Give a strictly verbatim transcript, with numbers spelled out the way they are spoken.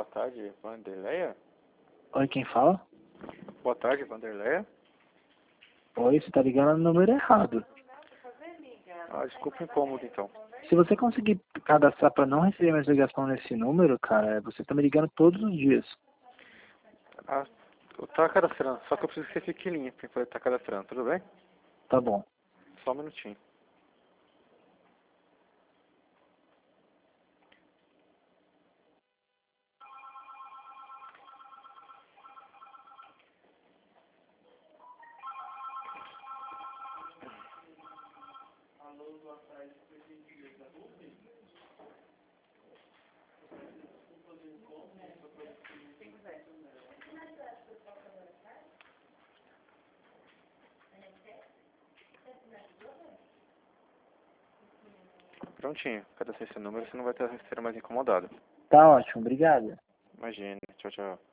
Boa tarde, Vanderleia? Oi, quem fala? Boa tarde, Vanderleia. Oi, você tá ligando no número errado. Ah, desculpa o incômodo, então. Se você conseguir cadastrar para não receber mais ligação nesse número, cara, você tá me ligando todos os dias. Ah, eu tava cadastrando, só que eu preciso que você fique em linha pra poder estar cadastrando, tudo bem? Tá bom. Só um minutinho. Prontinho, cadastrei esse número, você não vai estar sendo mais incomodado. Tá ótimo, obrigado. Imagina, tchau, tchau.